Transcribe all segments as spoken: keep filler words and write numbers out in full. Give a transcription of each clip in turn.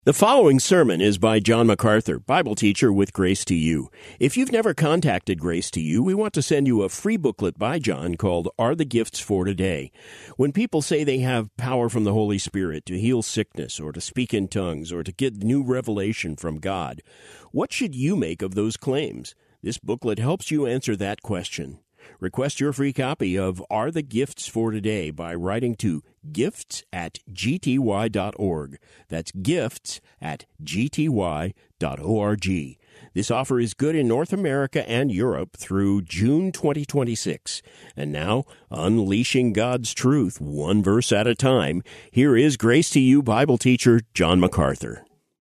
The following sermon is by John MacArthur, Bible teacher with Grace to You. If you've never contacted Grace to You, we want to send you a free booklet by John called Are the Gifts for Today? When people say they have power from the Holy Spirit to heal sickness or to speak in tongues or to get new revelation from God, what should you make of those claims? This booklet helps you answer that question. Request your free copy of Are the Gifts for Today by writing to gifts at g t y dot org. That's gifts at g t y dot org. This offer is good in North America and Europe through June twenty twenty-six. And now, unleashing God's truth one verse at a time, here is Grace to You Bible teacher John MacArthur.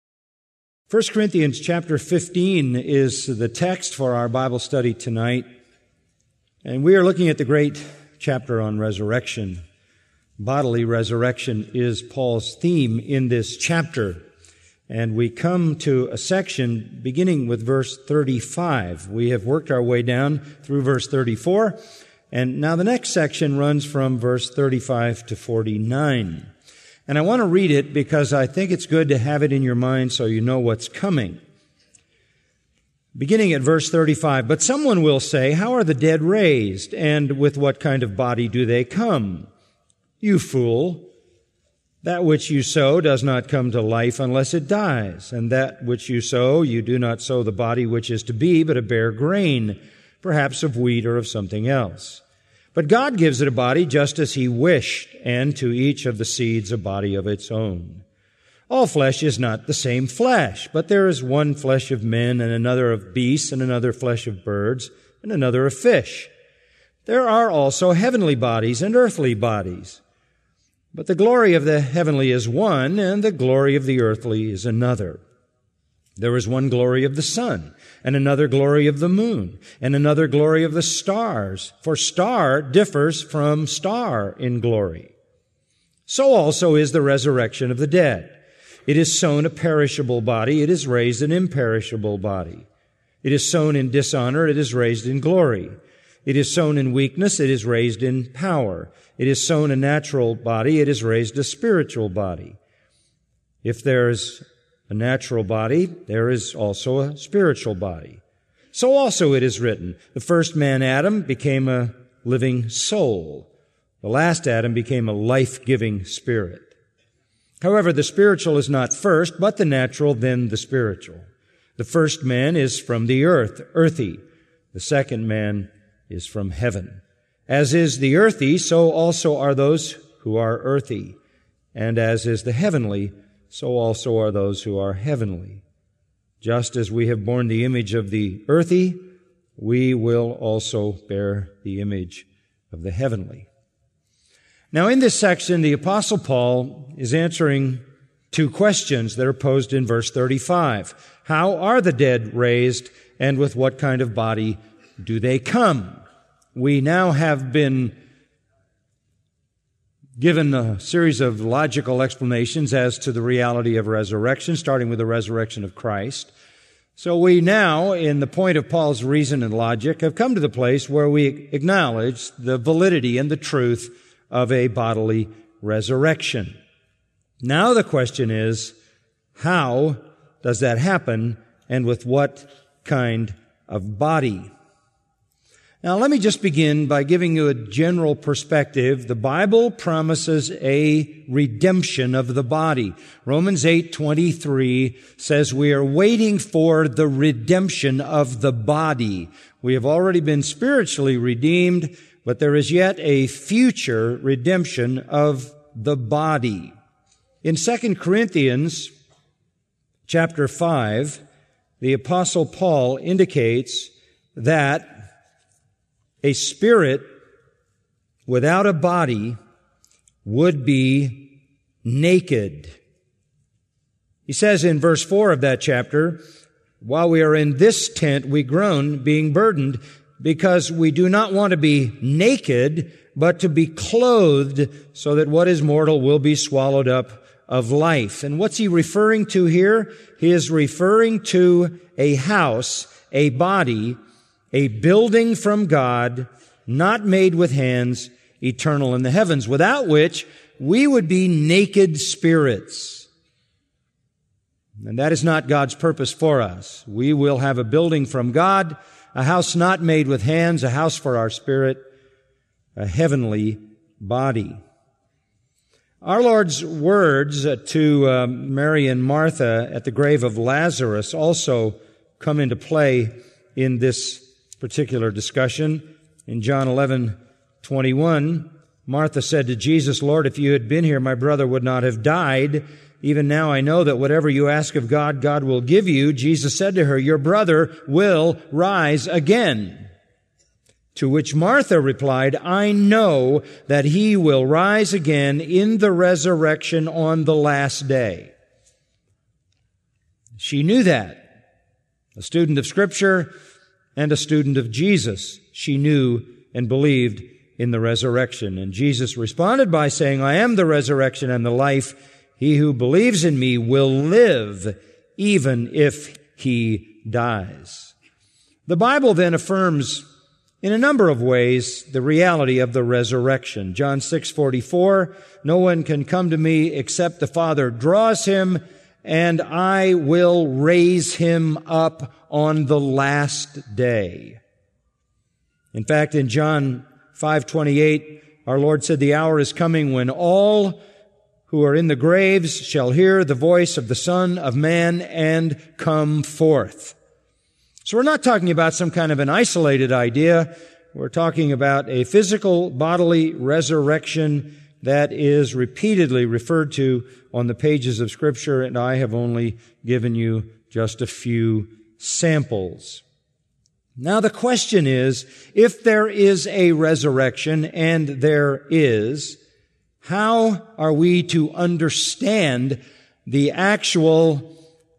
First Corinthians chapter fifteen is the text for our Bible study tonight. And we are looking at the great chapter on resurrection. Bodily resurrection is Paul's theme in this chapter. And we come to a section beginning with verse thirty-five. We have worked our way down through verse thirty-four. And now the next section runs from verse thirty-five to forty-nine. And I want to read it because I think it's good to have it in your mind so you know what's coming. Beginning at verse thirty-five, but someone will say, how are the dead raised, and with what kind of body do they come? You fool! That which you sow does not come to life unless it dies, and that which you sow, you do not sow the body which is to be, but a bare grain, perhaps of wheat or of something else. But God gives it a body just as He wished, and to each of the seeds a body of its own. All flesh is not the same flesh, but there is one flesh of men, and another of beasts, and another flesh of birds, and another of fish. There are also heavenly bodies and earthly bodies. But the glory of the heavenly is one, and the glory of the earthly is another. There is one glory of the sun, and another glory of the moon, and another glory of the stars, for star differs from star in glory. So also is the resurrection of the dead. It is sown a perishable body, it is raised an imperishable body. It is sown in dishonor, it is raised in glory. It is sown in weakness, it is raised in power. It is sown a natural body, it is raised a spiritual body. If there is a natural body, there is also a spiritual body. So also it is written, the first man, Adam, became a living soul. The last Adam became a life-giving spirit. However, the spiritual is not first, but the natural, then the spiritual. The first man is from the earth, earthy. The second man is from heaven. As is the earthy, so also are those who are earthy. And as is the heavenly, so also are those who are heavenly. Just as we have borne the image of the earthy, we will also bear the image of the heavenly. Now, in this section, the Apostle Paul is answering two questions that are posed in verse thirty-five. How are the dead raised, and with what kind of body do they come? We now have been given a series of logical explanations as to the reality of resurrection, starting with the resurrection of Christ. So we now, in the point of Paul's reason and logic, have come to the place where we acknowledge the validity and the truth of a bodily resurrection. Now the question is, how does that happen, and with what kind of body? Now let me just begin by giving you a general perspective. The Bible promises a redemption of the body. Romans eight twenty-three says we are waiting for the redemption of the body. We have already been spiritually redeemed, but there is yet a future redemption of the body. In Second Corinthians chapter five, the Apostle Paul indicates that a spirit without a body would be naked. He says in verse four of that chapter, while we are in this tent, we groan, being burdened, because we do not want to be naked, but to be clothed, so that what is mortal will be swallowed up of life. And what's he referring to here? He is referring to a house, a body, a building from God, not made with hands, eternal in the heavens, without which we would be naked spirits. And that is not God's purpose for us. We will have a building from God, a house not made with hands, a house for our spirit, a heavenly body. Our Lord's words to uh, Mary and Martha at the grave of Lazarus also come into play in this particular discussion. In John eleven twenty-one, Martha said to Jesus, "Lord, if you had been here, my brother would not have died. Even now I know that whatever you ask of God, God will give you." Jesus said to her, "Your brother will rise again." To which Martha replied, "I know that he will rise again in the resurrection on the last day." She knew that. A student of Scripture and a student of Jesus. She knew and believed in the resurrection. And Jesus responded by saying, "I am the resurrection and the life. He who believes in me will live even if he dies." The Bible then affirms in a number of ways the reality of the resurrection. John six forty-four, "No one can come to me except the Father draws him, and I will raise him up on the last day." In fact, in John five twenty-eight, our Lord said, "The hour is coming when all who are in the graves shall hear the voice of the Son of Man and come forth." So we're not talking about some kind of an isolated idea. We're talking about a physical bodily resurrection that is repeatedly referred to on the pages of Scripture, and I have only given you just a few samples. Now the question is, if there is a resurrection, and there is, how are we to understand the actual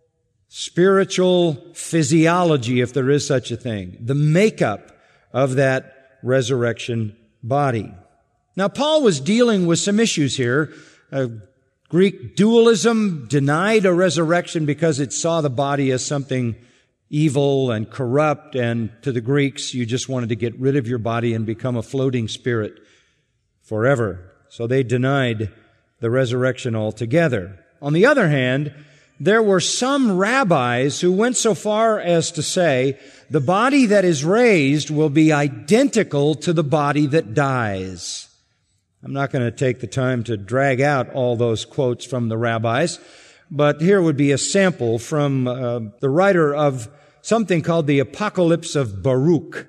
spiritual physiology, if there is such a thing, the makeup of that resurrection body? Now, Paul was dealing with some issues here. Uh, Greek dualism denied a resurrection because it saw the body as something evil and corrupt, and to the Greeks, you just wanted to get rid of your body and become a floating spirit forever. So they denied the resurrection altogether. On the other hand, there were some rabbis who went so far as to say the body that is raised will be identical to the body that dies. I'm not going to take the time to drag out all those quotes from the rabbis, but here would be a sample from uh, the writer of something called the Apocalypse of Baruch.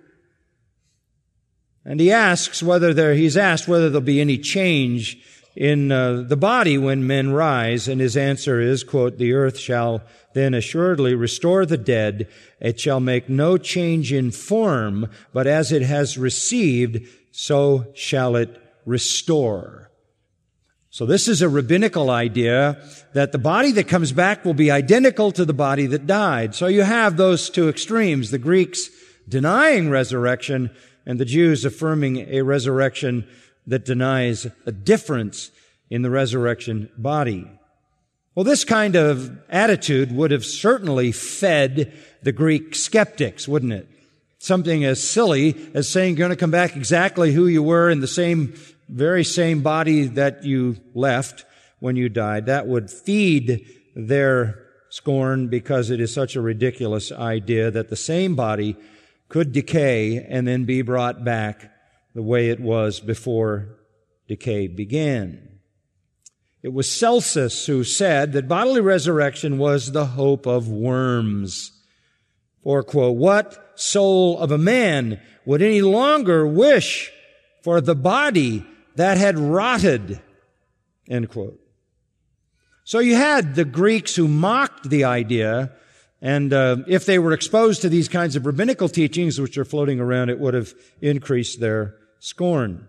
And he asks whether there, he's asked whether there'll be any change in uh, the body when men rise, and his answer is, quote, "The earth shall then assuredly restore the dead. It shall make no change in form, but as it has received, so shall it restore." So this is a rabbinical idea that the body that comes back will be identical to the body that died. So you have those two extremes, the Greeks denying resurrection and the Jews affirming a resurrection that denies a difference in the resurrection body. Well, this kind of attitude would have certainly fed the Greek skeptics, wouldn't it? Something as silly as saying you're going to come back exactly who you were in the same, very same body that you left when you died. That would feed their scorn because it is such a ridiculous idea that the same body could decay and then be brought back the way it was before decay began. It was Celsus who said that bodily resurrection was the hope of worms. For, quote, "What soul of a man would any longer wish for the body that had rotted?" End quote. So you had the Greeks who mocked the idea, and uh, if they were exposed to these kinds of rabbinical teachings which are floating around, it would have increased their scorn.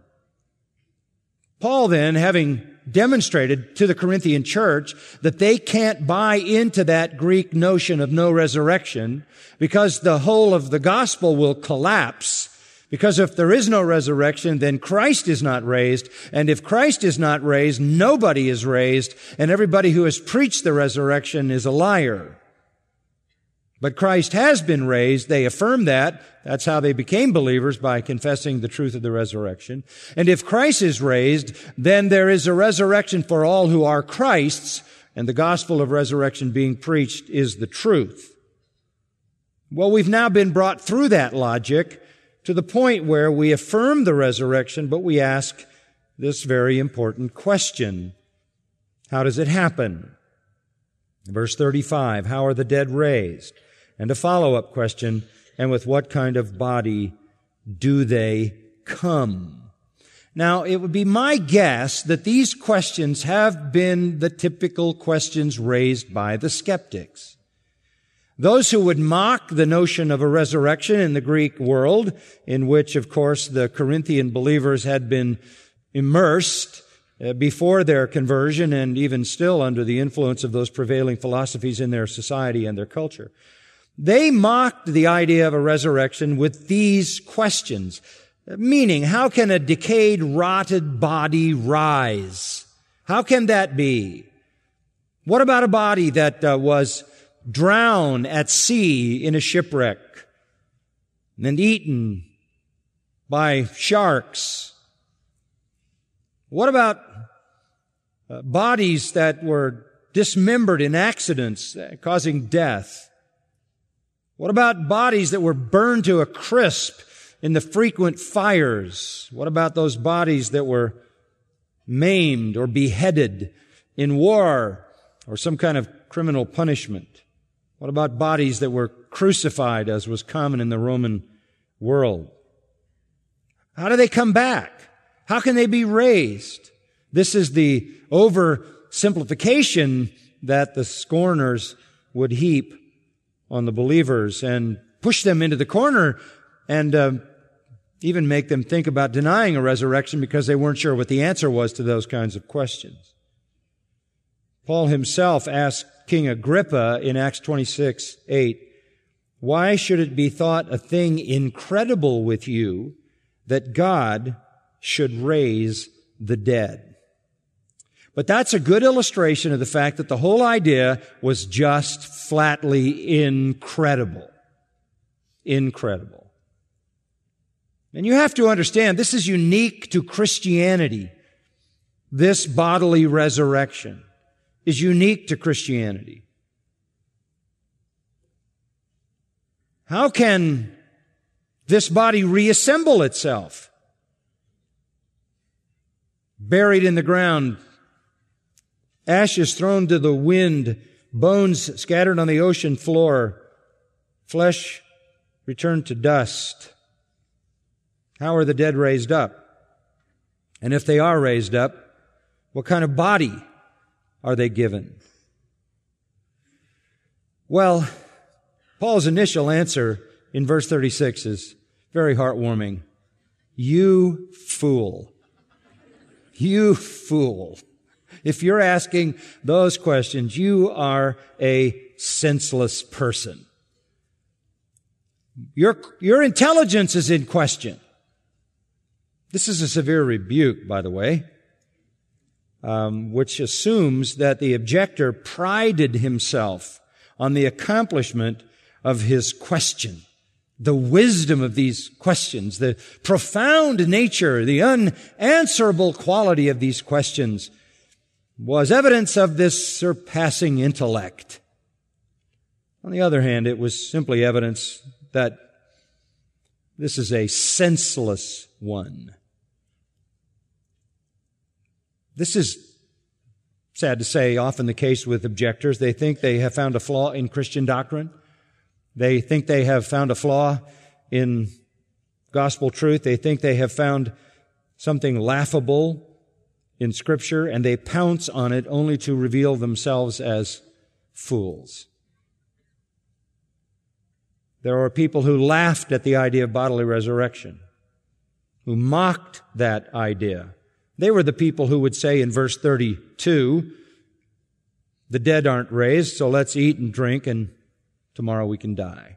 Paul then, having demonstrated to the Corinthian church that they can't buy into that Greek notion of no resurrection because the whole of the gospel will collapse. Because if there is no resurrection, then Christ is not raised. And if Christ is not raised, nobody is raised. And everybody who has preached the resurrection is a liar. But Christ has been raised. They affirm that. That's how they became believers, by confessing the truth of the resurrection. And if Christ is raised, then there is a resurrection for all who are Christ's, and the gospel of resurrection being preached is the truth. Well, we've now been brought through that logic to the point where we affirm the resurrection, but we ask this very important question. How does it happen? Verse thirty-five, how are the dead raised? And a follow-up question, and with what kind of body do they come? Now, it would be my guess that these questions have been the typical questions raised by the skeptics. Those who would mock the notion of a resurrection in the Greek world, in which, of course, the Corinthian believers had been immersed before their conversion and even still under the influence of those prevailing philosophies in their society and their culture. They mocked the idea of a resurrection with these questions, meaning, how can a decayed, rotted body rise? How can that be? What about a body that uh, was drowned at sea in a shipwreck and eaten by sharks? What about uh, bodies that were dismembered in accidents uh, causing death? What about bodies that were burned to a crisp in the frequent fires? What about those bodies that were maimed or beheaded in war or some kind of criminal punishment? What about bodies that were crucified, as was common in the Roman world? How do they come back? How can they be raised? This is the oversimplification that the scorners would heap on the believers and push them into the corner and uh, even make them think about denying a resurrection because they weren't sure what the answer was to those kinds of questions. Paul himself asked King Agrippa in Acts twenty-six eight, "Why should it be thought a thing incredible with you that God should raise the dead?" But that's a good illustration of the fact that the whole idea was just flatly incredible. Incredible. And you have to understand, this is unique to Christianity. This bodily resurrection is unique to Christianity. How can this body reassemble itself? Buried in the ground, ashes thrown to the wind, bones scattered on the ocean floor, flesh returned to dust. How are the dead raised up? And if they are raised up, what kind of body are they given? Well, Paul's initial answer in verse thirty-six is very heartwarming. You fool. You fool. If you're asking those questions, you are a senseless person. Your, your intelligence is in question. This is a severe rebuke, by the way, um, which assumes that the objector prided himself on the accomplishment of his question, the wisdom of these questions, the profound nature, the unanswerable quality of these questions was evidence of this surpassing intellect. On the other hand, it was simply evidence that this is a senseless one. This is, sad to say, often the case with objectors. They think they have found a flaw in Christian doctrine. They think they have found a flaw in gospel truth. They think they have found something laughable in Scripture, and they pounce on it only to reveal themselves as fools. There are people who laughed at the idea of bodily resurrection, who mocked that idea. They were the people who would say in verse thirty-two, the dead aren't raised, so let's eat and drink, and tomorrow we can die.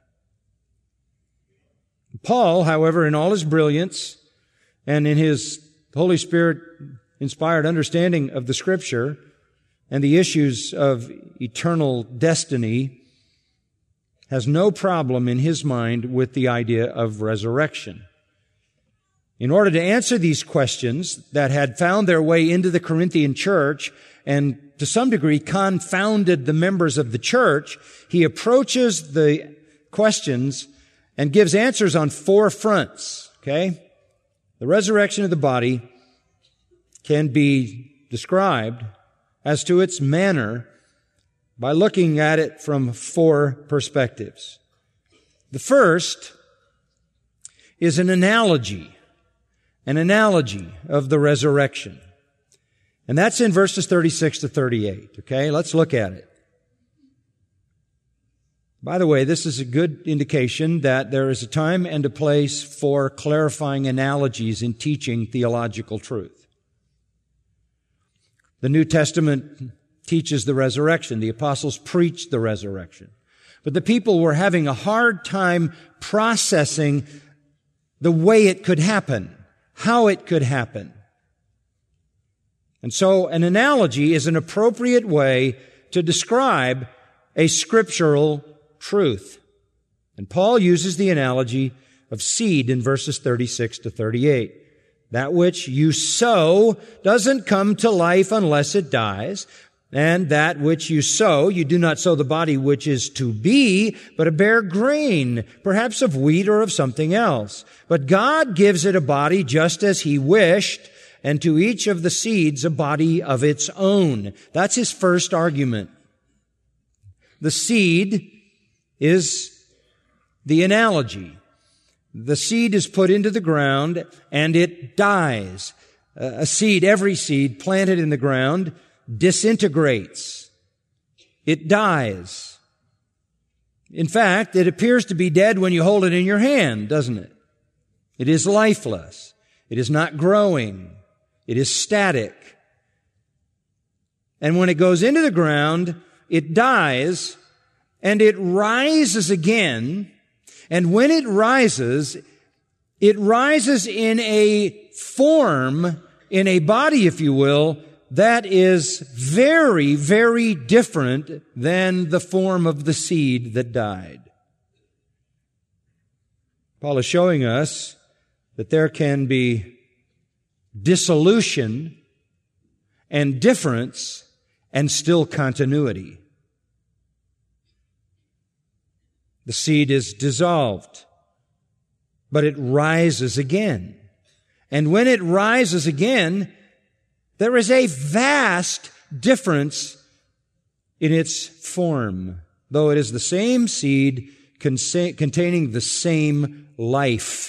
Paul, however, in all his brilliance and in his Holy Spirit-inspired understanding of the Scripture and the issues of eternal destiny, has no problem in his mind with the idea of resurrection. In order to answer these questions that had found their way into the Corinthian church and to some degree confounded the members of the church, he approaches the questions and gives answers on four fronts, okay? The resurrection of the body can be described as to its manner by looking at it from four perspectives. The first is an analogy, an analogy of the resurrection. And that's in verses thirty-six to thirty-eight, okay? Let's look at it. By the way, this is a good indication that there is a time and a place for clarifying analogies in teaching theological truth. The New Testament teaches the resurrection. The apostles preached the resurrection. But the people were having a hard time processing the way it could happen, how it could happen. And so an analogy is an appropriate way to describe a scriptural truth. And Paul uses the analogy of seed in verses thirty-six to thirty-eight. That which you sow doesn't come to life unless it dies. And that which you sow, you do not sow the body which is to be, but a bare grain, perhaps of wheat or of something else. But God gives it a body just as He wished, and to each of the seeds a body of its own. That's his first argument. The seed is the analogy. The seed is put into the ground and it dies. A seed, every seed planted in the ground, disintegrates. It dies. In fact, it appears to be dead when you hold it in your hand, doesn't it? It is lifeless. It is not growing. It is static. And when it goes into the ground, it dies and it rises again. And when it rises, it rises in a form, in a body, if you will, that is very, very different than the form of the seed that died. Paul is showing us that there can be dissolution and difference and still continuity. The seed is dissolved, but it rises again. And when it rises again, there is a vast difference in its form, though it is the same seed containing the same life.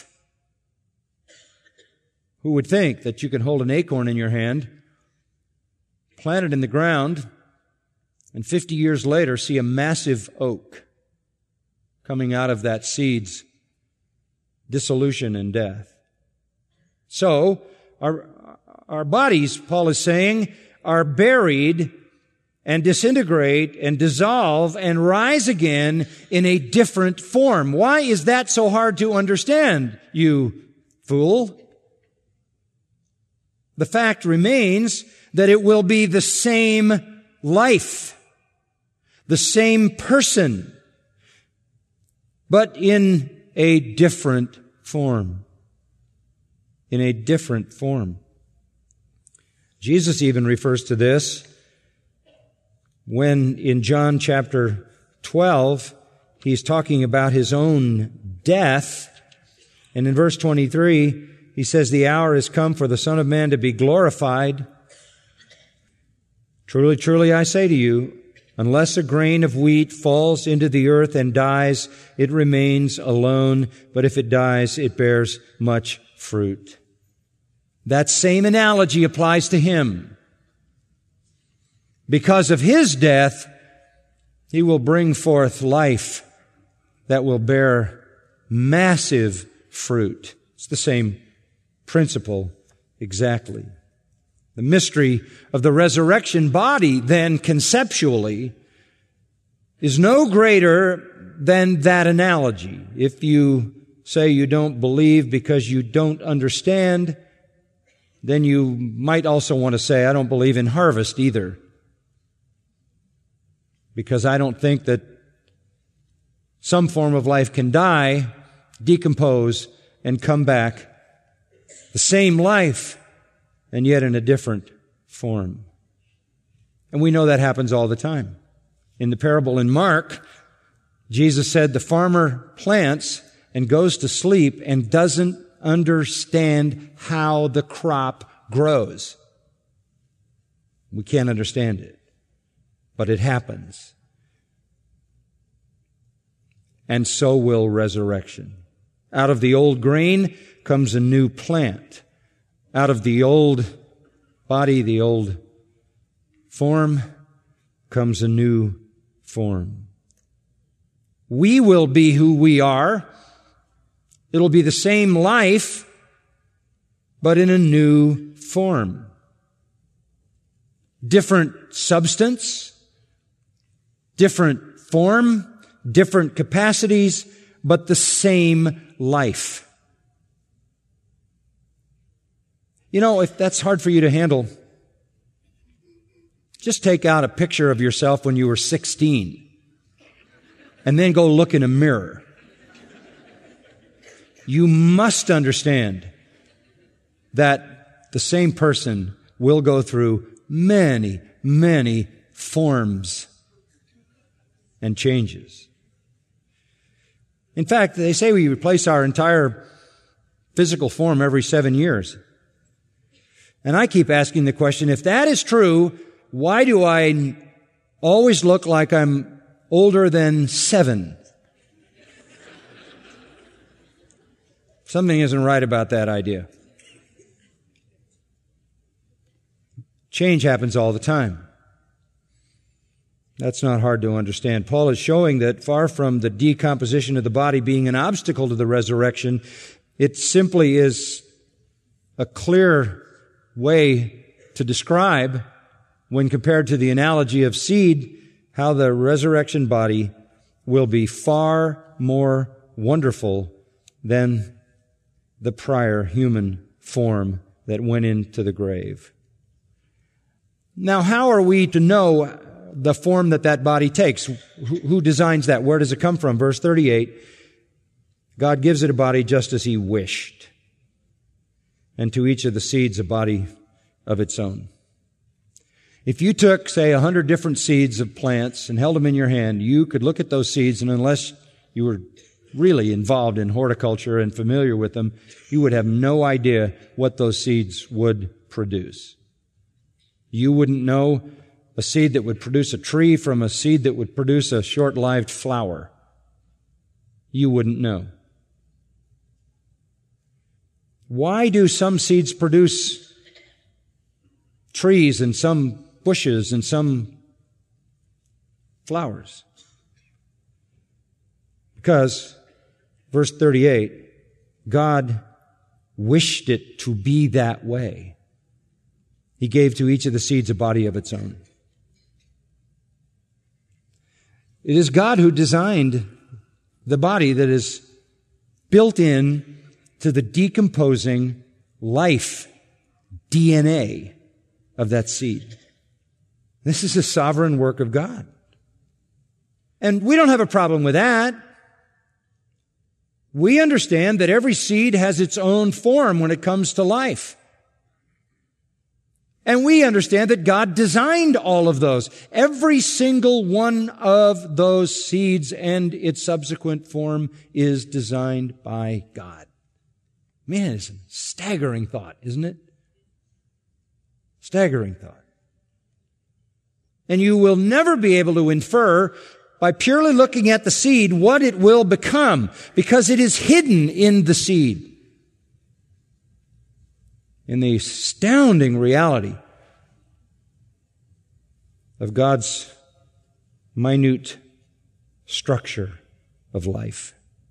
Who would think that you can hold an acorn in your hand, plant it in the ground, and fifty years later see a massive oak coming out of that seed's dissolution and death? So, our, our bodies, Paul is saying, are buried and disintegrate and dissolve and rise again in a different form. Why is that so hard to understand, you fool? The fact remains that it will be the same life, the same person, but in a different form. In a different form. Jesus even refers to this when in John chapter twelve, he's talking about his own death. And in verse twenty-three, he says, "The hour has come for the Son of Man to be glorified. Truly, truly, I say to you, unless a grain of wheat falls into the earth and dies, it remains alone. But if it dies, it bears much fruit." That same analogy applies to Him. Because of His death, He will bring forth life that will bear massive fruit. It's the same principle exactly. The mystery of the resurrection body, then, conceptually, is no greater than that analogy. If you say you don't believe because you don't understand, then you might also want to say, I don't believe in harvest either, because I don't think that some form of life can die, decompose, and come back the same life, and yet in a different form. And we know that happens all the time. In the parable in Mark, Jesus said the farmer plants and goes to sleep and doesn't understand how the crop grows. We can't understand it, but it happens. And so will resurrection. Out of the old grain comes a new plant. Out of the old body, the old form, comes a new form. We will be who we are. It'll be the same life, but in a new form. Different substance, different form, different capacities, but the same life. You know, if that's hard for you to handle, just take out a picture of yourself when you were sixteen and then go look in a mirror. You must understand that the same person will go through many, many forms and changes. In fact, they say we replace our entire physical form every seven years. And I keep asking the question, if that is true, why do I always look like I'm older than seven? Something isn't right about that idea. Change happens all the time. That's not hard to understand. Paul is showing that far from the decomposition of the body being an obstacle to the resurrection, it simply is a clear way to describe, when compared to the analogy of seed, how the resurrection body will be far more wonderful than the prior human form that went into the grave. Now, how are we to know the form that that body takes? Who designs that? Where does it come from? Verse thirty-eight, God gives it a body just as He wished, and to each of the seeds a body of its own. If you took, say, a hundred different seeds of plants and held them in your hand, you could look at those seeds, and unless you were really involved in horticulture and familiar with them, you would have no idea what those seeds would produce. You wouldn't know a seed that would produce a tree from a seed that would produce a short-lived flower. You wouldn't know. Why do some seeds produce trees and some bushes and some flowers? Because, verse thirty-eight, God wished it to be that way. He gave to each of the seeds a body of its own. It is God who designed the body that is built in to the decomposing life D N A of that seed. This is a sovereign work of God. And we don't have a problem with that. We understand that every seed has its own form when it comes to life. And we understand that God designed all of those. Every single one of those seeds and its subsequent form is designed by God. Man, it's a staggering thought, isn't it? Staggering thought. And you will never be able to infer by purely looking at the seed what it will become, because it is hidden in the seed. In the astounding reality of God's minute structure of life.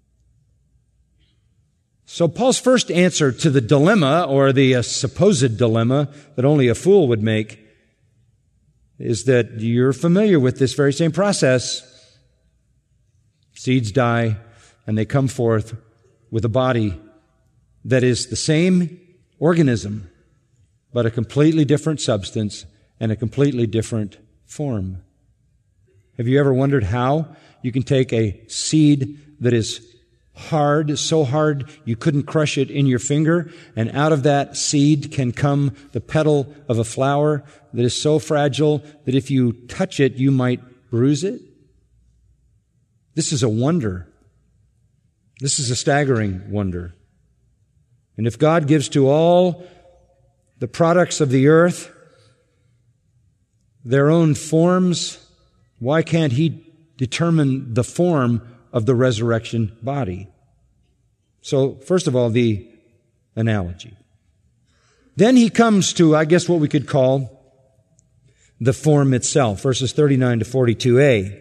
So Paul's first answer to the dilemma, or the uh, supposed dilemma that only a fool would make, is that you're familiar with this very same process. Seeds die, and they come forth with a body that is the same organism, but a completely different substance and a completely different form. Have you ever wondered how you can take a seed that is hard, so hard you couldn't crush it in your finger, and out of that seed can come the petal of a flower that is so fragile that if you touch it, you might bruise it. This is a wonder. This is a staggering wonder. And if God gives to all the products of the earth their own forms, why can't He determine the form of the resurrection body? So, first of all, the analogy. Then He comes to, I guess, what we could call the form itself, verses thirty-nine to forty-two a.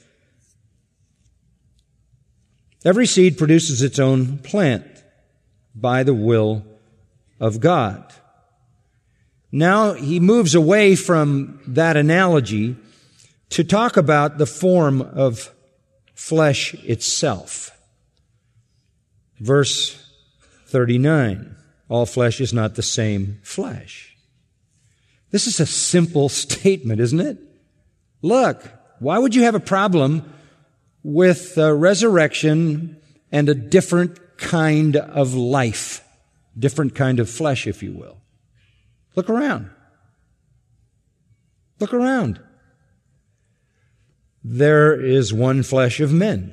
Every seed produces its own plant by the will of God. Now He moves away from that analogy to talk about the form of flesh itself. Verse thirty-nine, all flesh is not the same flesh. This is a simple statement, isn't it? Look, why would you have a problem with uh, resurrection and a different kind of life, different kind of flesh, if you will? Look around. Look around. There is one flesh of men,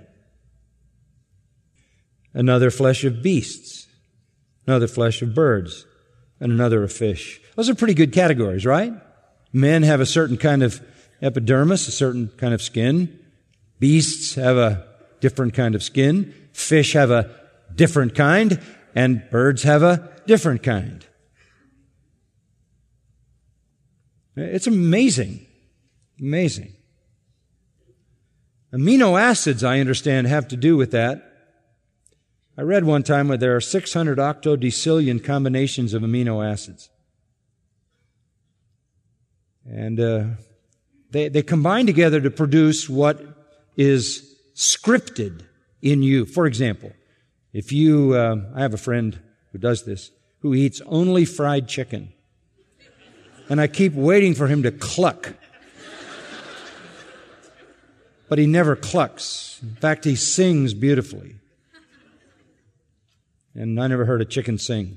another flesh of beasts, another flesh of birds, and another of fish. Those are pretty good categories, right? Men have a certain kind of epidermis, a certain kind of skin. Beasts have a different kind of skin. Fish have a different kind. And birds have a different kind. It's amazing. Amazing. Amino acids, I understand, have to do with that. I read one time where there are six hundred octodecillion combinations of amino acids. And uh, they, they combine together to produce what is scripted in you. For example, if you, uh, I have a friend who does this, who eats only fried chicken. And I keep waiting for him to cluck. But he never clucks. In fact, he sings beautifully. And I never heard a chicken sing.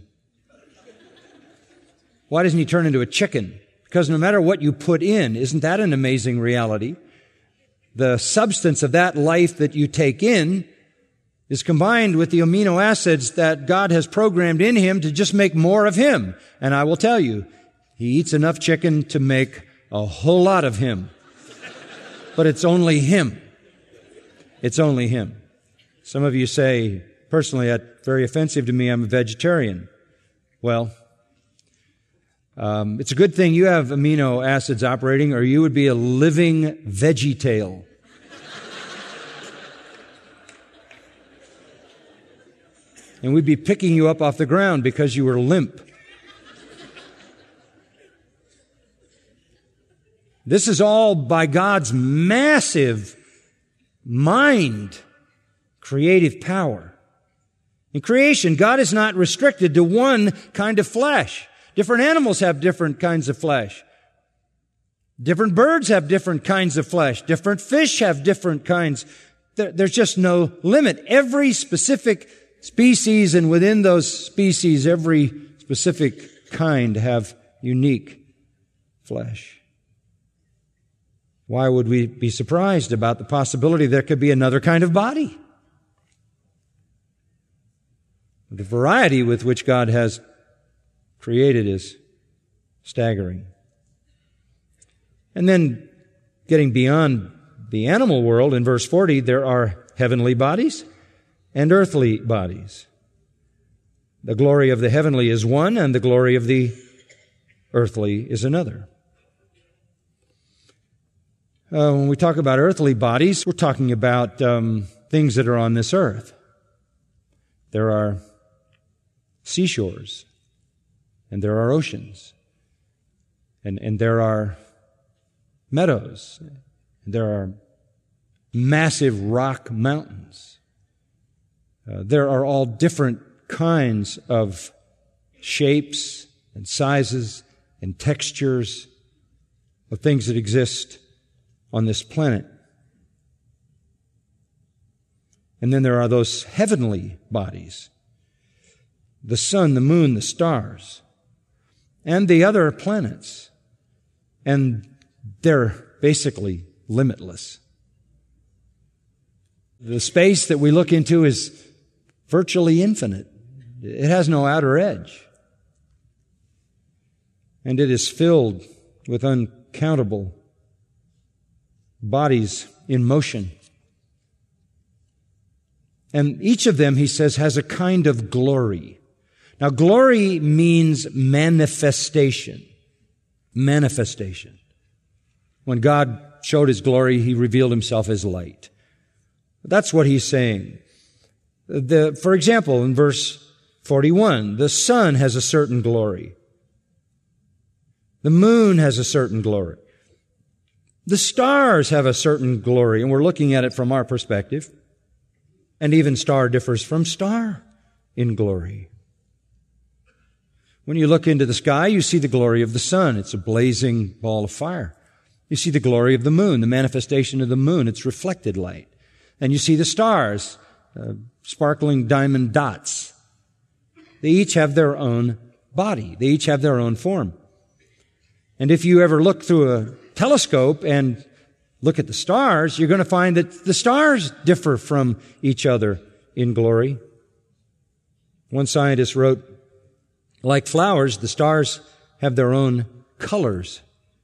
Why doesn't he turn into a chicken? Because no matter what you put in, isn't that an amazing reality? The substance of that life that you take in is combined with the amino acids that God has programmed in him to just make more of him. And I will tell you, he eats enough chicken to make a whole lot of him. But it's only him. It's only him. Some of you say, personally, that's very offensive to me. I'm a vegetarian. Well, um, it's a good thing you have amino acids operating, or you would be a living VeggieTale. And we'd be picking you up off the ground because you were limp. This is all by God's massive mind, creative power. In creation, God is not restricted to one kind of flesh. Different animals have different kinds of flesh. Different birds have different kinds of flesh. Different fish have different kinds. There's just no limit. Every specific species, and within those species, every specific kind have unique flesh. Why would we be surprised about the possibility there could be another kind of body? The variety with which God has created is staggering. And then, getting beyond the animal world, in verse forty, there are heavenly bodies and earthly bodies. The glory of the heavenly is one, and the glory of the earthly is another. Uh, when we talk about earthly bodies, we're talking about um, things that are on this earth. There are seashores, and there are oceans, and, and there are meadows, and there are massive rock mountains. Uh, there are all different kinds of shapes and sizes and textures of things that exist on this planet. And then there are those heavenly bodies. The sun, the moon, the stars, and the other planets. And they're basically limitless. The space that we look into is virtually infinite. It has no outer edge. And it is filled with uncountable bodies in motion. And each of them, he says, has a kind of glory. Now, glory means manifestation. Manifestation. When God showed His glory, He revealed Himself as light. That's what he's saying. The, for example, in verse forty-one, the sun has a certain glory. The moon has a certain glory. The stars have a certain glory, and we're looking at it from our perspective. And even star differs from star in glory. When you look into the sky, you see the glory of the sun. It's a blazing ball of fire. You see the glory of the moon, the manifestation of the moon, its reflected light. And you see the stars, uh, sparkling diamond dots. They each have their own body. They each have their own form. And if you ever look through a telescope and look at the stars, you're going to find that the stars differ from each other in glory. One scientist wrote, like flowers, the stars have their own colors.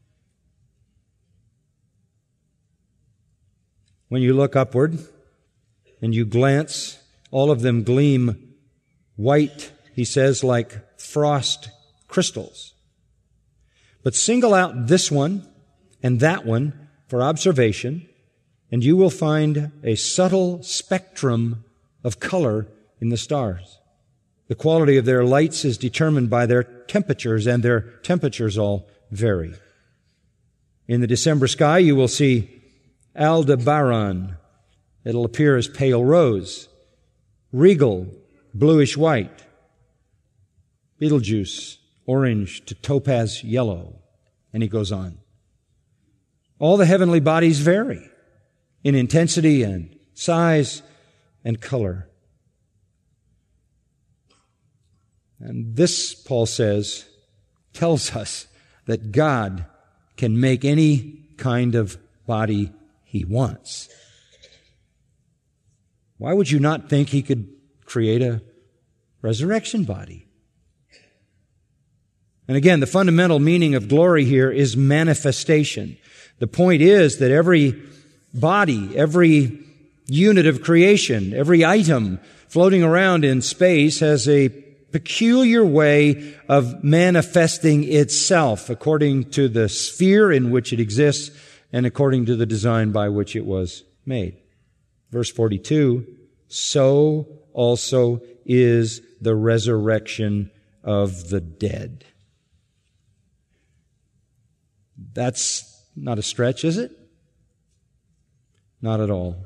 When you look upward and you glance, all of them gleam white, he says, like frost crystals. But single out this one and that one for observation, and you will find a subtle spectrum of color in the stars. The quality of their lights is determined by their temperatures, and their temperatures all vary. In the December sky, you will see Aldebaran. It'll appear as pale rose. Regal, bluish white. Betelgeuse, orange to topaz yellow. And he goes on. All the heavenly bodies vary in intensity and size and color. And this, Paul says, tells us that God can make any kind of body He wants. Why would you not think He could create a resurrection body? And again, the fundamental meaning of glory here is manifestation. The point is that every body, every unit of creation, every item floating around in space has a peculiar way of manifesting itself according to the sphere in which it exists and according to the design by which it was made. Verse forty-two, so also is the resurrection of the dead. That's not a stretch, is it? Not at all.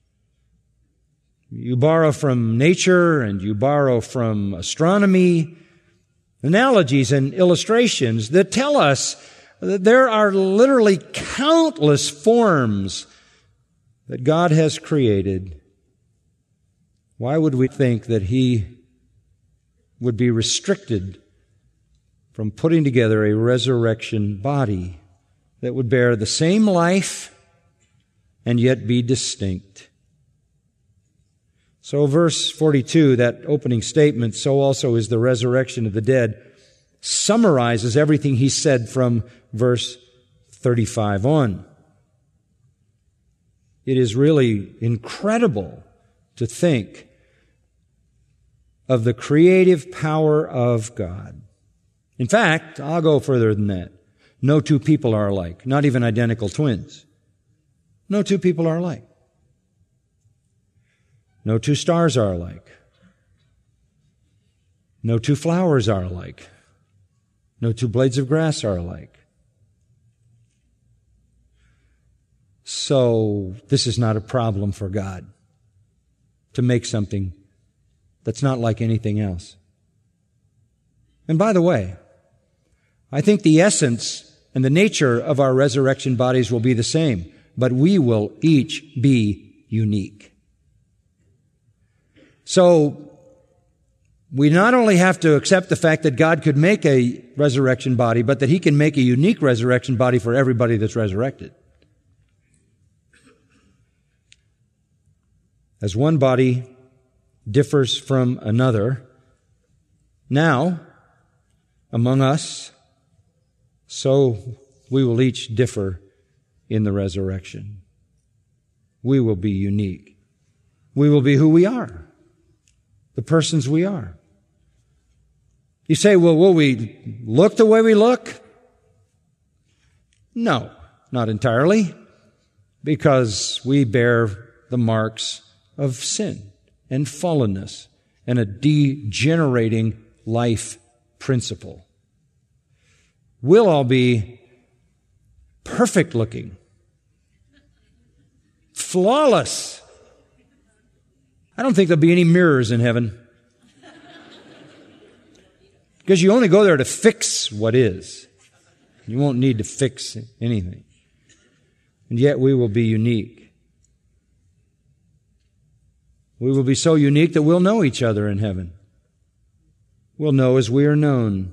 You borrow from nature and you borrow from astronomy, analogies and illustrations that tell us that there are literally countless forms that God has created. Why would we think that He would be restricted from putting together a resurrection body that would bear the same life and yet be distinct? So verse forty-two, that opening statement, so also is the resurrection of the dead, summarizes everything he said from verse thirty-five on. It is really incredible to think of the creative power of God. In fact, I'll go further than that. No two people are alike, not even identical twins. No two people are alike. No two stars are alike. No two flowers are alike. No two blades of grass are alike. So this is not a problem for God to make something that's not like anything else. And by the way, I think the essence and the nature of our resurrection bodies will be the same, but we will each be unique. So, we not only have to accept the fact that God could make a resurrection body, but that He can make a unique resurrection body for everybody that's resurrected. As one body differs from another, now, among us, so we will each differ in the resurrection. We will be unique. We will be who we are, the persons we are. You say, well, will we look the way we look? No, not entirely, because we bear the marks of sin and fallenness and a degenerating life principle. We'll all be perfect looking, flawless. I don't think there'll be any mirrors in heaven, because you only go there to fix what is. You won't need to fix anything. And yet we will be unique. We will be so unique that we'll know each other in heaven. We'll know as we are known.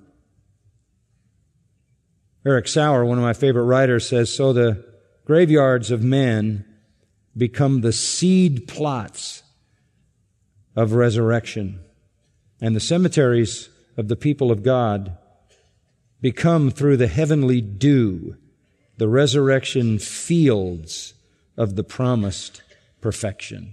Eric Sauer, one of my favorite writers, says, so the graveyards of man become the seed plots of resurrection, and the cemeteries of the people of God become, through the heavenly dew, the resurrection fields of the promised perfection.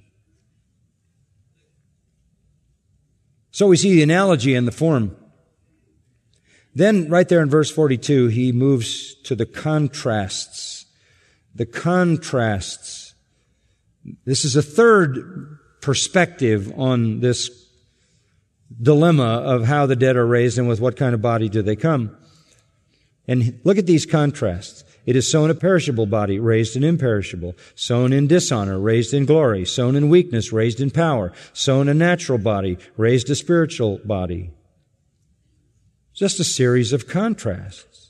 So we see the analogy and the form. Then, right there in verse forty-two, he moves to the contrasts. The contrasts. This is a third perspective on this dilemma of how the dead are raised and with what kind of body do they come. And look at these contrasts. It is sown a perishable body, raised an imperishable. Sown in dishonor, raised in glory. Sown in weakness, raised in power. Sown a natural body, raised a spiritual body. Just a series of contrasts.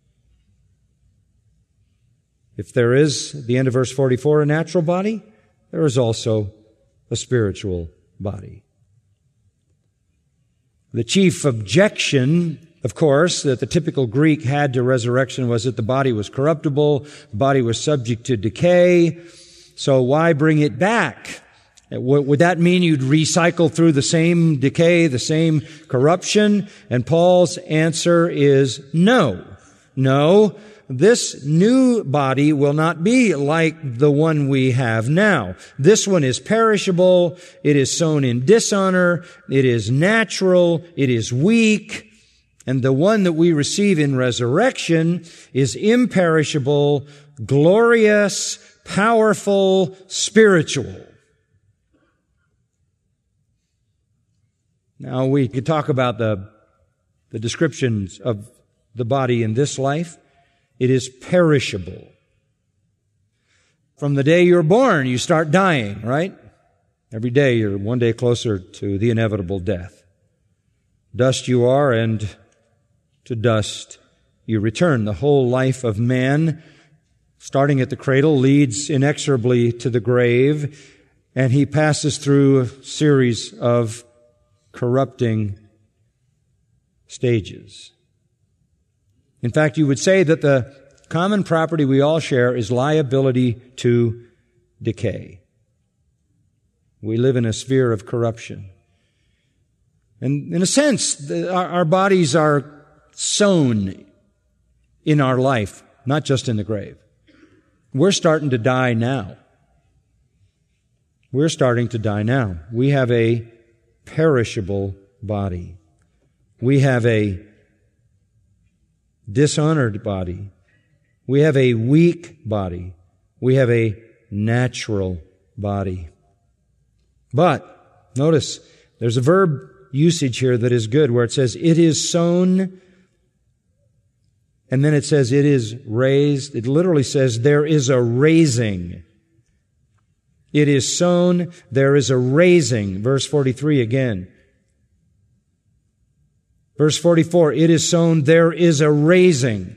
If there is, at the end of verse forty-four, a natural body, there is also a spiritual body. The chief objection, of course, that the typical Greek had to resurrection was that the body was corruptible, the body was subject to decay, so why bring it back? Would that mean you'd recycle through the same decay, the same corruption? And Paul's answer is no. No, this new body will not be like the one we have now. This one is perishable, it is sown in dishonor, it is natural, it is weak, and the one that we receive in resurrection is imperishable, glorious, powerful, spiritual. Now, we could talk about the, the descriptions of the body in this life. It is perishable. From the day you're born, you start dying, right? Every day you're one day closer to the inevitable death. Dust you are, and to dust you return. The whole life of man, starting at the cradle, leads inexorably to the grave, and he passes through a series of corrupting stages. In fact, you would say that the common property we all share is liability to decay. We live in a sphere of corruption. And in a sense, the, our, our bodies are sown in our life, not just in the grave. We're starting to die now. We're starting to die now. We have a perishable body. We have a dishonored body. We have a weak body. We have a natural body. But, notice, there's a verb usage here that is good, where it says, it is sown, and then it says, it is raised. It literally says, there is a raising. It is sown, there is a raising. Verse forty-three again. Verse forty-four, it is sown, there is a raising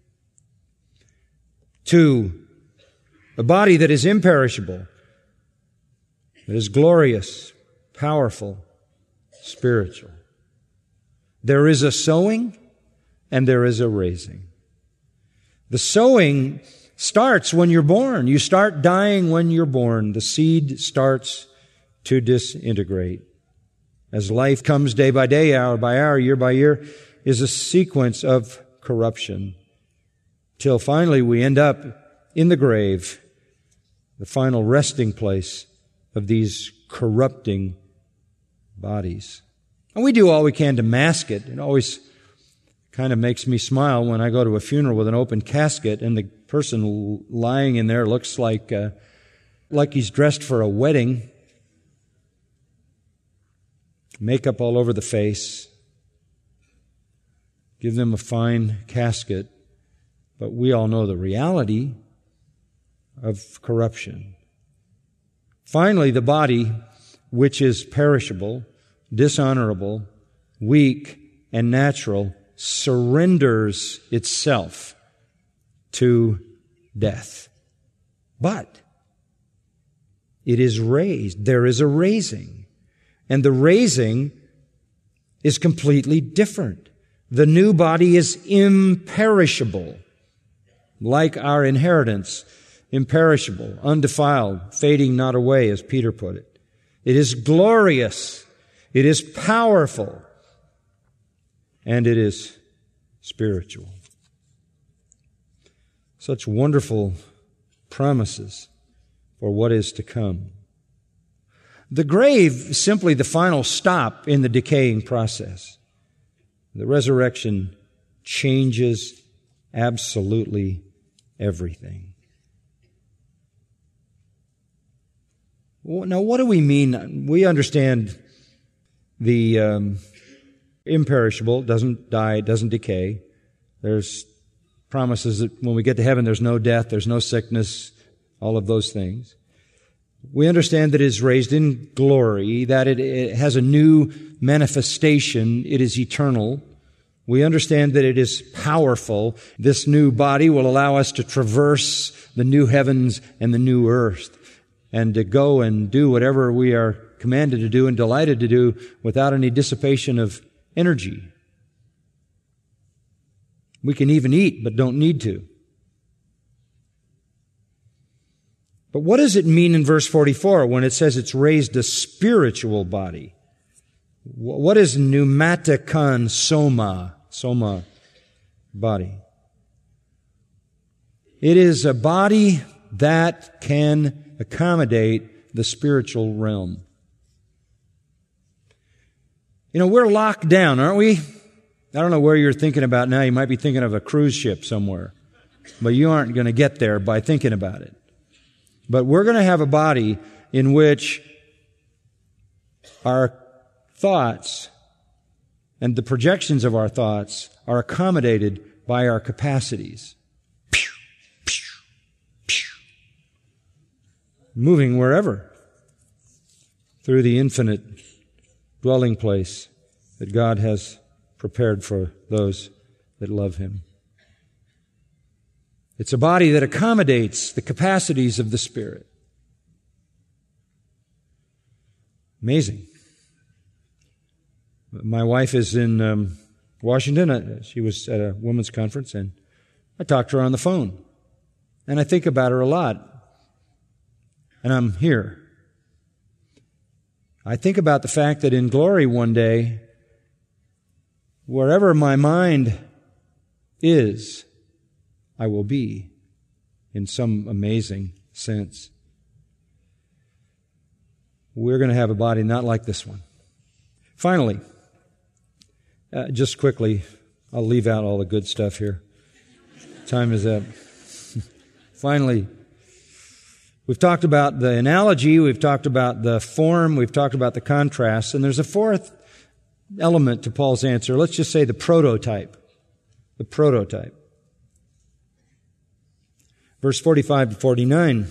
to a body that is imperishable, that is glorious, powerful, spiritual. There is a sowing and there is a raising. The sowing starts when you're born. You start dying when you're born. The seed starts to disintegrate. As life comes day by day, hour by hour, year by year, is a sequence of corruption, till finally we end up in the grave, the final resting place of these corrupting bodies. And we do all we can to mask it. It always kind of makes me smile when I go to a funeral with an open casket and the person lying in there looks like uh, like he's dressed for a wedding. Makeup all over the face. Give them a fine casket. But we all know the reality of corruption. Finally, the body, which is perishable, dishonorable, weak, and natural, surrenders itself to death. But it is raised. There is a raising. And the raising is completely different. The new body is imperishable, like our inheritance, imperishable, undefiled, fading not away, as Peter put it. It is glorious. It is powerful. And it is spiritual. Such wonderful promises for what is to come. The grave is simply the final stop in the decaying process. The resurrection changes absolutely everything. Now, what do we mean? We understand the um, imperishable, doesn't die, doesn't decay. There's promises that when we get to heaven, there's no death, there's no sickness, all of those things. We understand that it is raised in glory, that it, it has a new manifestation, it is eternal. We understand that it is powerful. This new body will allow us to traverse the new heavens and the new earth and to go and do whatever we are commanded to do and delighted to do without any dissipation of energy. We can even eat, but don't need to. But what does it mean in verse forty-four when it says it's raised a spiritual body? What is pneumatikon soma, soma, body? It is a body that can accommodate the spiritual realm. You know, we're locked down, aren't we? I don't know where you're thinking about now. You might be thinking of a cruise ship somewhere. But you aren't going to get there by thinking about it. But we're going to have a body in which our thoughts and the projections of our thoughts are accommodated by our capacities. Pew, pew, pew. Moving wherever through the infinite dwelling place that God has prepared for those that love Him. It's a body that accommodates the capacities of the Spirit. Amazing. My wife is in um, Washington. She was at a women's conference, and I talked to her on the phone. And I think about her a lot. And I'm here. I think about the fact that in glory one day, wherever my mind is, I will be in some amazing sense. We're going to have a body not like this one. Finally, uh, just quickly, I'll leave out all the good stuff here. Time is up. Finally, we've talked about the analogy, we've talked about the form, we've talked about the contrast, and there's a fourth element to Paul's answer. Let's just say the prototype. The prototype. Verse forty-five to forty-nine.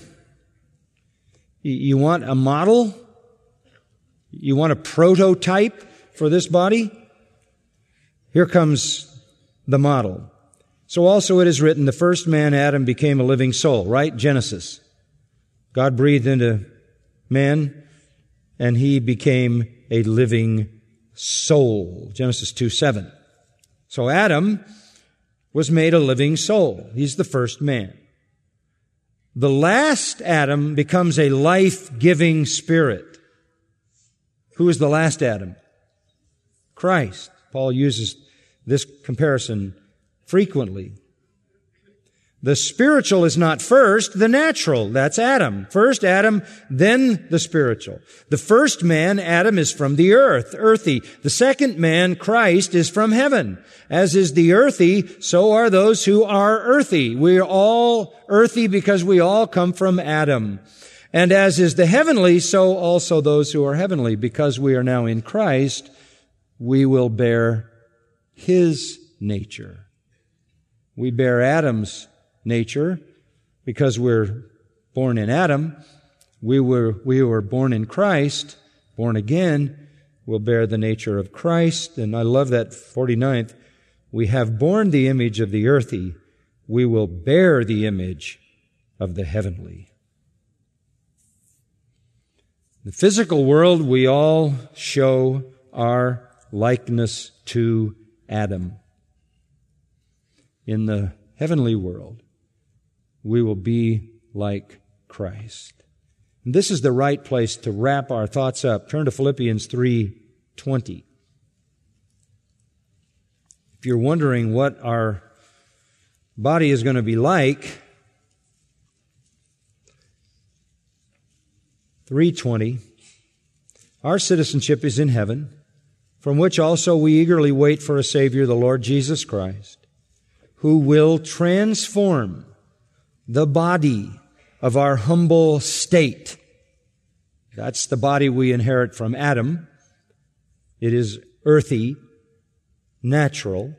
You want a model? You want a prototype for this body? Here comes the model. So also it is written, the first man, Adam, became a living soul, right? Genesis. God breathed into man and he became a living soul. Genesis two seven. So Adam was made a living soul. He's the first man. The last Adam becomes a life-giving spirit. Who is the last Adam? Christ. Paul uses this comparison frequently. The spiritual is not first, the natural. That's Adam. First Adam, then the spiritual. The first man, Adam, is from the earth, earthy. The second man, Christ, is from heaven. As is the earthy, so are those who are earthy. We are all earthy because we all come from Adam. And as is the heavenly, so also those who are heavenly. Because we are now in Christ, we will bear His nature. We bear Adam's nature because we're born in Adam. We were, we were born in Christ, born again. We'll bear the nature of Christ. And I love that forty-ninth. We have borne the image of the earthy. We will bear the image of the heavenly. In the physical world, we all show our likeness to Adam. In the heavenly world, we will be like Christ. And this is the right place to wrap our thoughts up. Turn to Philippians three twenty. If you're wondering what our body is going to be like, three twenty, our citizenship is in heaven, from which also we eagerly wait for a Savior, the Lord Jesus Christ, who will transform the body of our humble state. That's the body we inherit from Adam. It is earthy, natural.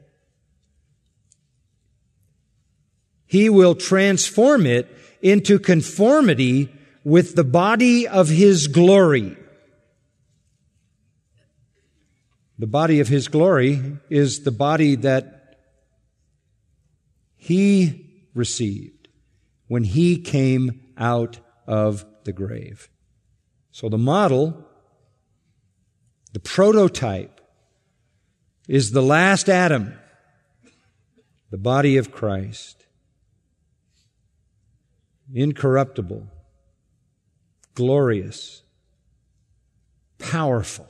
He will transform it into conformity with the body of His glory. The body of His glory is the body that He received when He came out of the grave. So the model, the prototype, is the last Adam, the body of Christ. Incorruptible, glorious, powerful.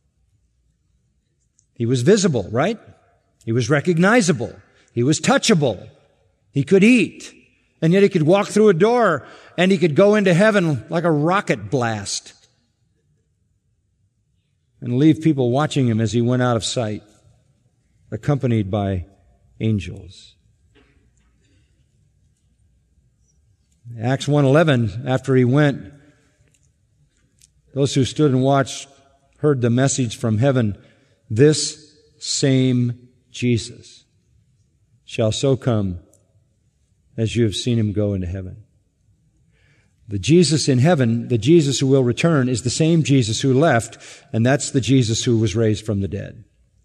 He was visible, right? He was recognizable. He was touchable. He could eat. And yet he could walk through a door and he could go into heaven like a rocket blast and leave people watching him as he went out of sight, accompanied by angels. Acts one eleven, after he went, those who stood and watched heard the message from heaven, "This same Jesus shall so come as you have seen Him go into heaven." The Jesus in heaven, the Jesus who will return, is the same Jesus who left, and that's the Jesus who was raised from the dead.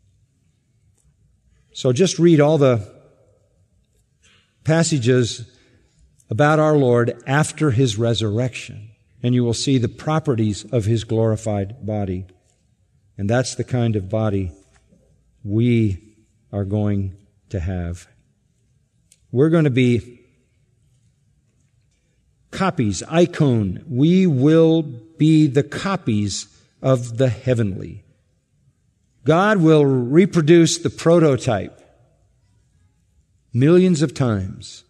So just read all the passages about our Lord after His resurrection, and you will see the properties of His glorified body. And that's the kind of body we are going to have. We're going to be copies, icon. We will be the copies of the heavenly. God will reproduce the prototype millions of times.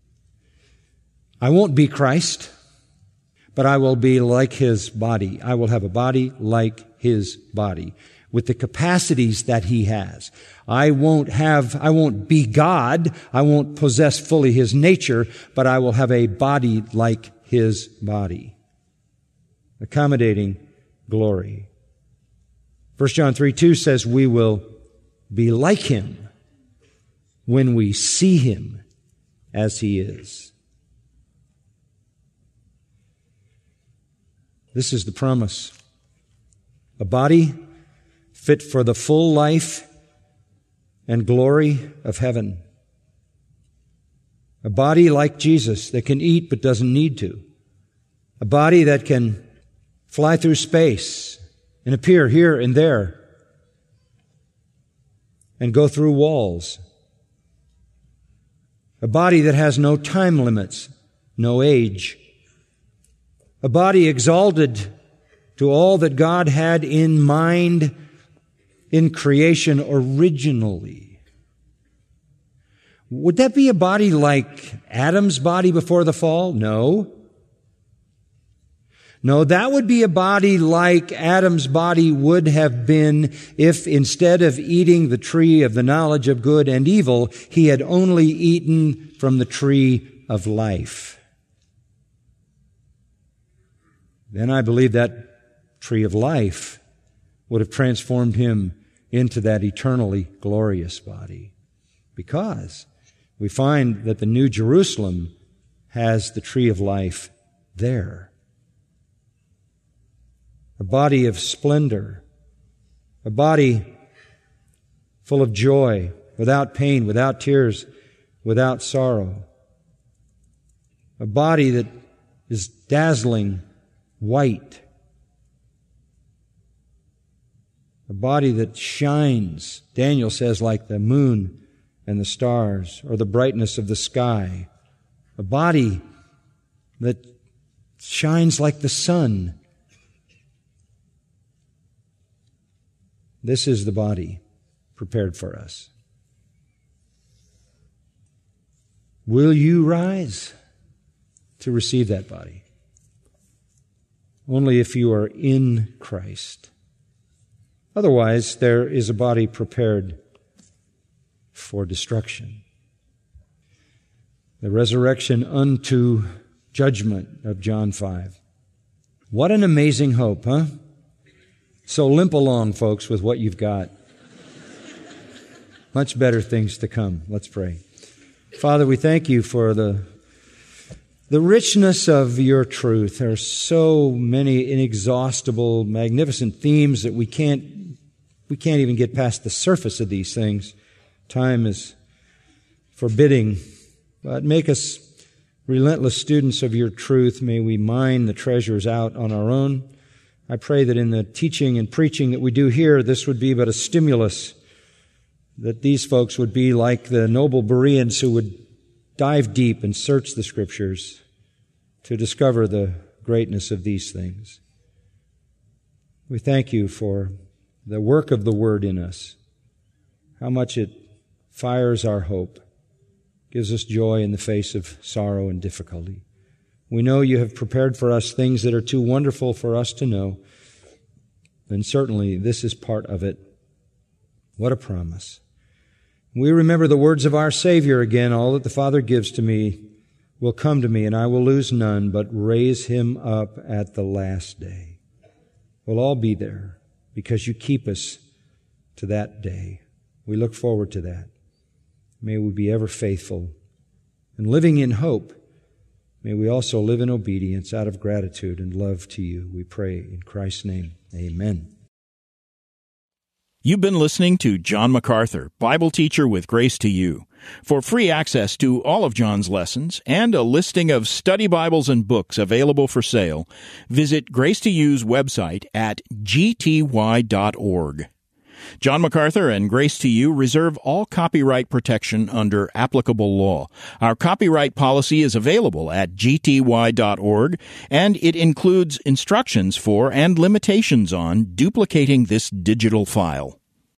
I won't be Christ, but I will be like His body. I will have a body like His body, with the capacities that He has. I won't have, I won't be God. I won't possess fully His nature, but I will have a body like His body. Accommodating glory. First John three two says we will be like Him when we see Him as He is. This is the promise. A body fit for the full life and glory of heaven. A body like Jesus that can eat but doesn't need to. A body that can fly through space and appear here and there and go through walls. A body that has no time limits, no age. A body exalted to all that God had in mind in creation originally. Would that be a body like Adam's body before the fall? No. No, that would be a body like Adam's body would have been if instead of eating the tree of the knowledge of good and evil, he had only eaten from the tree of life. Then I believe that tree of life would have transformed him into that eternally glorious body. Because we find that the New Jerusalem has the tree of life there. A body of splendor, a body full of joy, without pain, without tears, without sorrow. A body that is dazzling white. A body that shines, Daniel says, like the moon and the stars, or the brightness of the sky. A body that shines like the sun. This is the body prepared for us. Will you rise to receive that body? Only if you are in Christ. Otherwise, there is a body prepared for destruction. The resurrection unto judgment of John five. What an amazing hope, huh? So limp along, folks, with what you've got. Much better things to come. Let's pray. Father, we thank you for the, the richness of your truth. There are so many inexhaustible, magnificent themes that we can't, we can't even get past the surface of these things. Time is forbidding. But make us relentless students of your truth. May we mine the treasures out on our own. I pray that in the teaching and preaching that we do here, this would be but a stimulus, that these folks would be like the noble Bereans who would dive deep and search the Scriptures to discover the greatness of these things. We thank you for the work of the Word in us, how much it fires our hope, gives us joy in the face of sorrow and difficulty. We know you have prepared for us things that are too wonderful for us to know, and certainly this is part of it. What a promise. We remember the words of our Savior again, all that the Father gives to me will come to me, and I will lose none, but raise him up at the last day. We'll all be there because you keep us to that day. We look forward to that. May we be ever faithful and living in hope. May we also live in obedience out of gratitude and love to you. We pray in Christ's name. Amen. You've been listening to John MacArthur, Bible teacher with Grace to You. For free access to all of John's lessons and a listing of study Bibles and books available for sale, visit Grace to You's website at g t y dot org. John MacArthur and Grace to You reserve all copyright protection under applicable law. Our copyright policy is available at g t y dot org, and it includes instructions for and limitations on duplicating this digital file.